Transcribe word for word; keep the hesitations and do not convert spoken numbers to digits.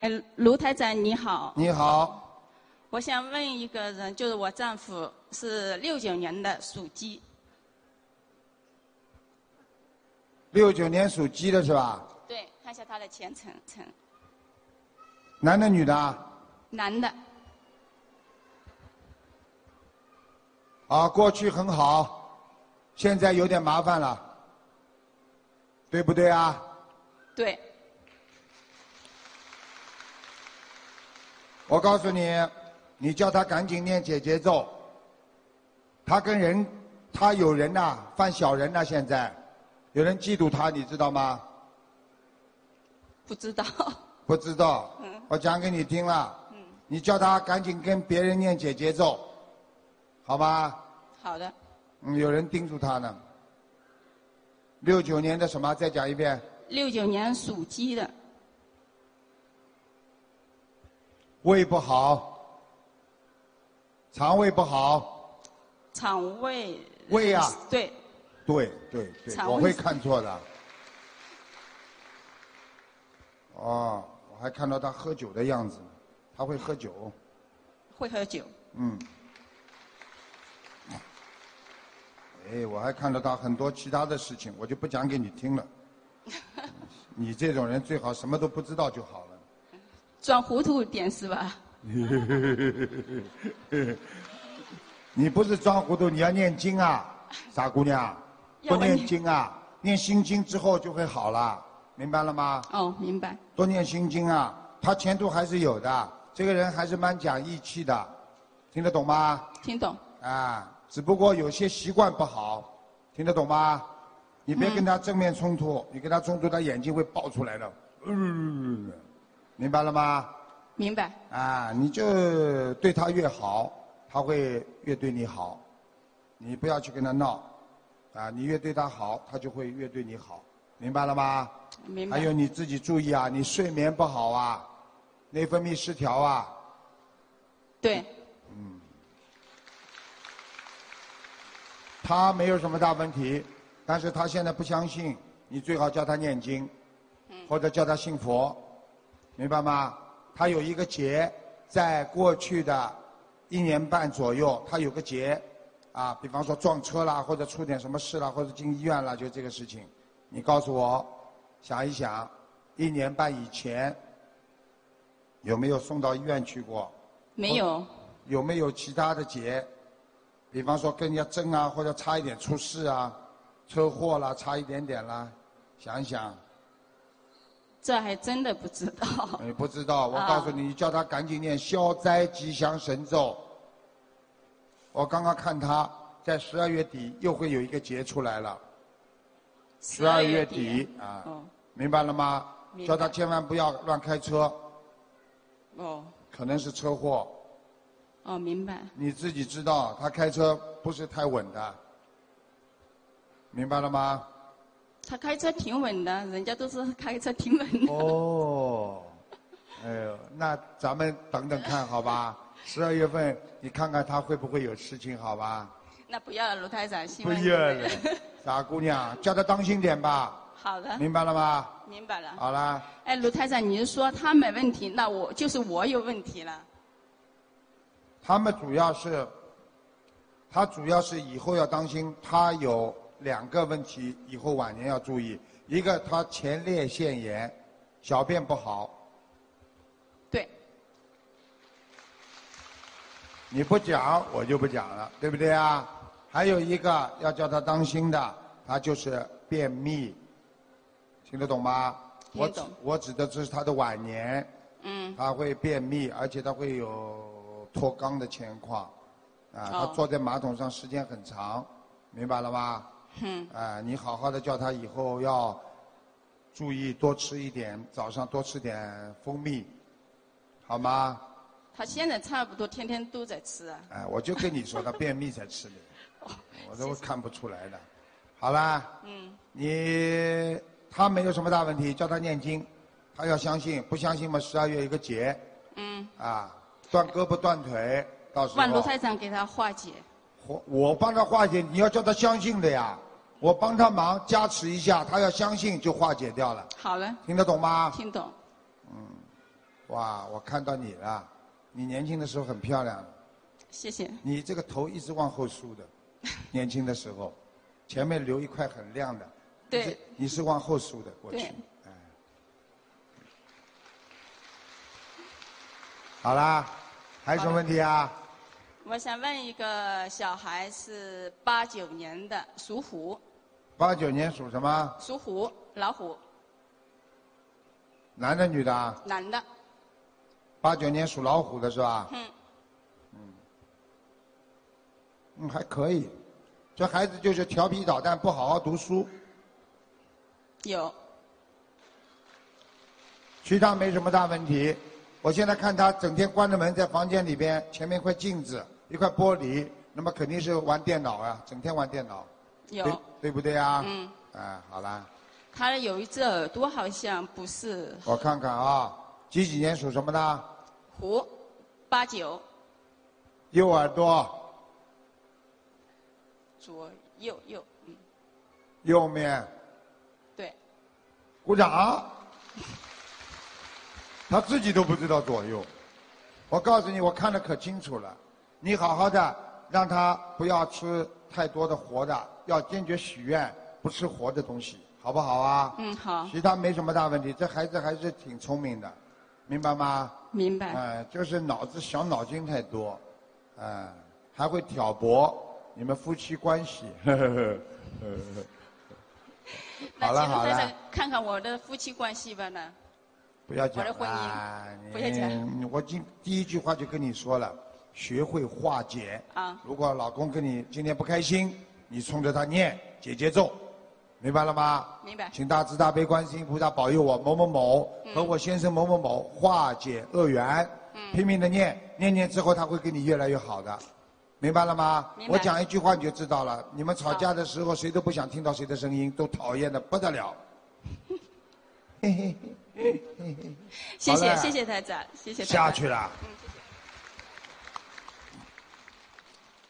哎，卢台长你好。 你好。 我想问一个人，就是我丈夫是六九年的，属鸡。 六九年属鸡的是吧？ 对，看一下他的前程。程男的女的啊？ 男的。 啊，过去很好，现在有点麻烦了，对不对啊？ 对。 我告诉你，你叫他赶紧念解结咒。他跟人，他有人呐、啊，犯小人呐、啊，现在有人嫉妒他，你知道吗？ 不知道。 不知道。 嗯。 我讲给你听了。嗯。你叫他赶紧跟别人念解结咒，好吗？ 好的。 嗯，有人叮嘱他呢。六九年的什么？再讲一遍。 六九年属鸡的。 胃不好，肠胃不好。 肠胃。 胃啊。 对。 对对对，我会看错的。哦，我还看到他喝酒的样子，他会喝酒。 会喝酒。 嗯。哎，我还看到他很多其他的事情，我就不讲给你听了。你这种人最好什么都不知道就好了。 装糊涂点是吧？ 你不是装糊涂，你要念经啊，傻姑娘，多念经啊，念心经之后就会好了，明白了吗？ 哦，明白。 多念心经啊，他前途还是有的，这个人还是蛮讲义气的，听得懂吗？ 听懂。 啊，只不过有些习惯不好，听得懂吗？你别跟他正面冲突，嗯、你跟他冲突，他眼睛会爆出来的。嗯。明白了吗？ 明白。 啊，你就对他越好，他会越对你好。你不要去跟他闹，啊，你越对他好，他就会越对你好。明白了吗？ 明白。 还有你自己注意啊，你睡眠不好啊，内分泌失调啊。 对。 嗯。他没有什么大问题，但是他现在不相信，你最好叫他念经，嗯、或者叫他信佛。明白吗？他有一个劫，在过去的一年半左右，他有个劫，啊，比方说撞车啦，或者出点什么事啦，或者进医院啦，就这个事情，你告诉我，想一想，一年半以前有没有送到医院去过？ 没有。 有没有其他的劫？比方说跟人家争啊，或者差一点出事啊，车祸啦，差一点点啦，想一想。 这还真的不知道。 你不知道，我告诉你，你叫他赶紧念消灾吉祥神咒。我刚刚看他在十二月底又会有一个节出来了。十二月底啊，哦、明白了吗？叫他千万不要乱开车。 哦。 可能是车祸。 哦，明白。 你自己知道，他开车不是太稳的，明白了吗？ 他开车挺稳的，人家都是开车挺稳的。 哦，哎呦，那咱们等等看好吧？十二月份你看看他会不会有事情，好吧？ 那不要了，卢台长，希不望要了，傻姑娘，叫他当心点吧。 好的。 明白了吗？ 明白了。 好了。 哎，卢台长，你是说他没问题，那我就是我有问题了？ 他们主要是，他主要是以后要当心，他有。两个问题以后晚年要注意，一个他前列腺炎，小便不好。 对。 你不讲我就不讲了，对不对啊？还有一个要叫他当心的，他就是便秘，听得懂吗？ 听懂。 我我指的这是他的晚年。 嗯。 他会便秘，而且他会有脱肛的情况，啊， 哦、 他坐在马桶上时间很长，明白了吗？ 嗯， 啊、呃，你好好的叫他以后要注意多吃一点，早上多吃点蜂蜜，好吗？ 他现在差不多天天都在吃啊。 哎、呃，我就跟你说，他便秘才吃的，哦、我都看不出来的。好啦， 嗯， 你他没有什么大问题，叫他念经，他要相信，不相信嘛，十二月一个节， 嗯， 啊，断胳膊断腿，到时候。 万卢台长给他化解。 我我帮他化解，你要叫他相信的呀。我帮他忙加持一下，他要相信就化解掉了。 好了。 听得懂吗？ 听懂。 嗯， 哇，我看到你了，你年轻的时候很漂亮。 谢谢。 你这个头一直往后梳的，年轻的时候，前面留一块很亮的。 对。 你是, 你是往后梳的过去。 对。 哎。好啦，还有什么问题啊？ 我想问一个小孩是八九年的，属虎。 八九年属什么？ 属虎，老虎。 男的女的啊？ 男的。 八九年属老虎的是吧？ 嗯。 嗯。嗯，还可以。这孩子就是调皮捣蛋，不好好读书。 有。 其他没什么大问题。我现在看他整天关着门在房间里边，前面一块镜子，一块玻璃，那么肯定是玩电脑啊，整天玩电脑。 有。 对, 对不对啊？ 嗯。 哎，好啦。 他有一只耳朵好像不是。 我看看啊，几几年属什么的？ 虎，八九。 右耳朵。 左右右，嗯。 右面。 对。 鼓掌。他自己都不知道左右。我告诉你，我看得可清楚了。你好好的让他不要吃太多的活的，要坚决许愿不吃活的东西，好不好啊？ 嗯，好。 其他没什么大问题，这孩子还是挺聪明的，明白吗？ 明白。 哎、呃，就是脑子小脑筋太多，哎、呃，还会挑拨你们夫妻关系。呵呵呵好了好了。 看看我的夫妻关系吧呢。 不要讲我的婚姻。不要讲。 我今第一句话就跟你说了，学会化解。 啊。 如果老公跟你今天不开心，你冲着他念解结咒，明白了吗？ 明白。 请大慈大悲观世音菩萨保佑我某某某和我先生某某某化解恶缘。嗯。拼命的念，念念之后他会跟你越来越好的，明白了吗？ 明白。 我讲一句话你就知道了。你们吵架的时候，谁都不想听到谁的声音，都讨厌的不得了。嘿嘿嘿。 谢谢谢谢台长，谢谢台长。 下去了。 嗯，谢谢。